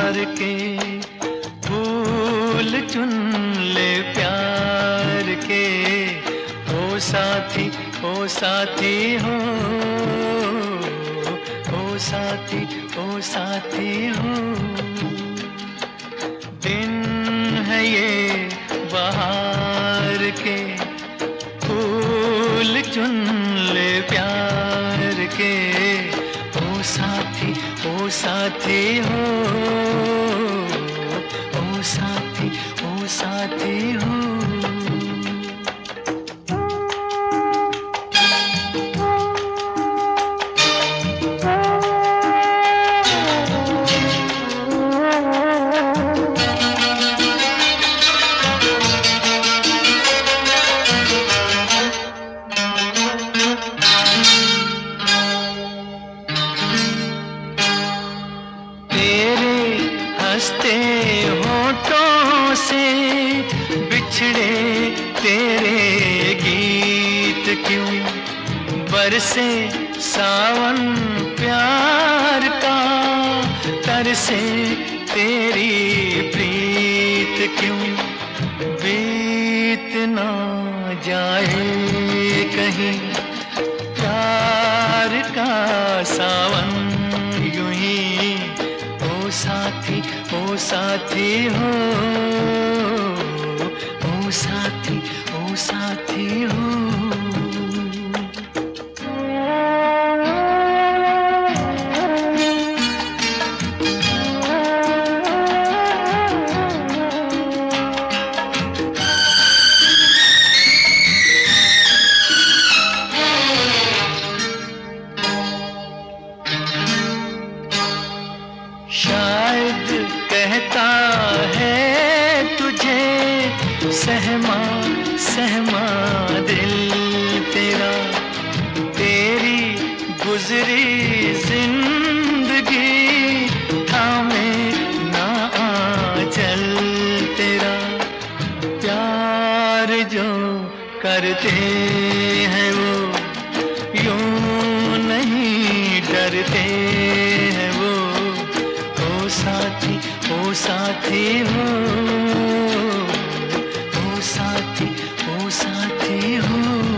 बहार के, फूल चुन ले प्यार के। ओ साथी, ओ साथी हो, ओ साथी, ओ साथी हो। दिन है ये बहार के, फूल चुन ले प्यार के। ओ साथी, ओ साथी हो, ओ साथी, ओ साथी हो। हंसते होठों से बिछड़े तेरे गीत क्यों, बरसे सावन प्यार का, तरसे तेरी प्रीत क्यों। बीत ना जाए कहीं प्यार का सावन यूं ही। ओ साथी, ओ साथी हो, ओ साथी, ओ साथी हो। शायद कहता है तुझे सहमा सहमा दिल तेरा, तेरी गुजरी जिंदगी थामे ना आंचल तेरा। प्यार जो करते हैं वो यूं नहीं डरते हैं वो। ओ साथी, ओ साथी हो, ओ साथी, ओ साथी हो।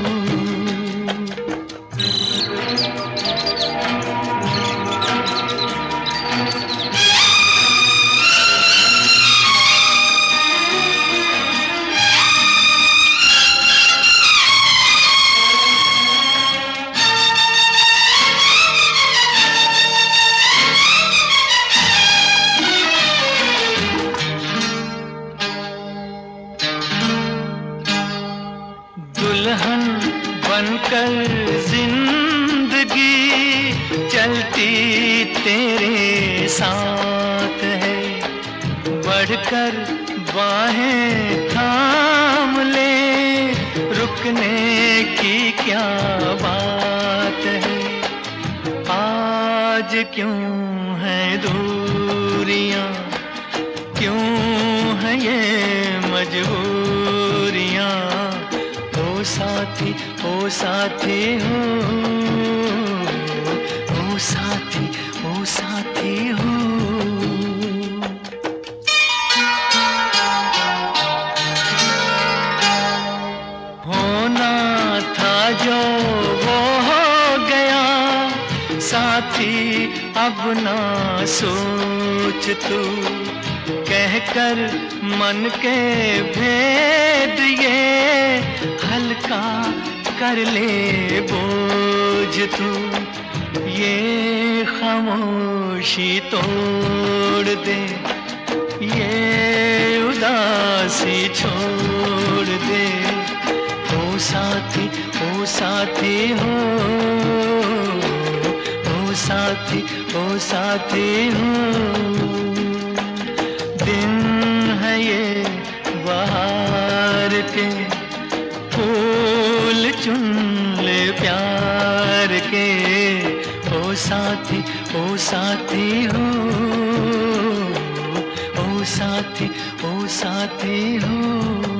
दुल्हन बनकर जिंदगी चलती तेरे साथ है, बढ़कर बाहें थाम ले, रुकने की क्या बात है। आज क्यों है दूरियां, क्यों है ये मजबूरियां। ओ साथी, ओ साथी हो, ओ साथी, ओ साथी हो। होना था जो वो हो गया साथी, अब ना सोच तू। कहकर मन के भेद ये हल्का कर ले बोझ तू। ये खामोशी तोड़ दे, ये उदासी छोड़ दे। ओ साथी, ओ साथी हो, ओ साथी, ओ साथी हो। दिन है ये बहार के, फूल चुन ले प्यार के। ओ साथी, ओ साथी हो, ओ साथी, ओ साथी हो।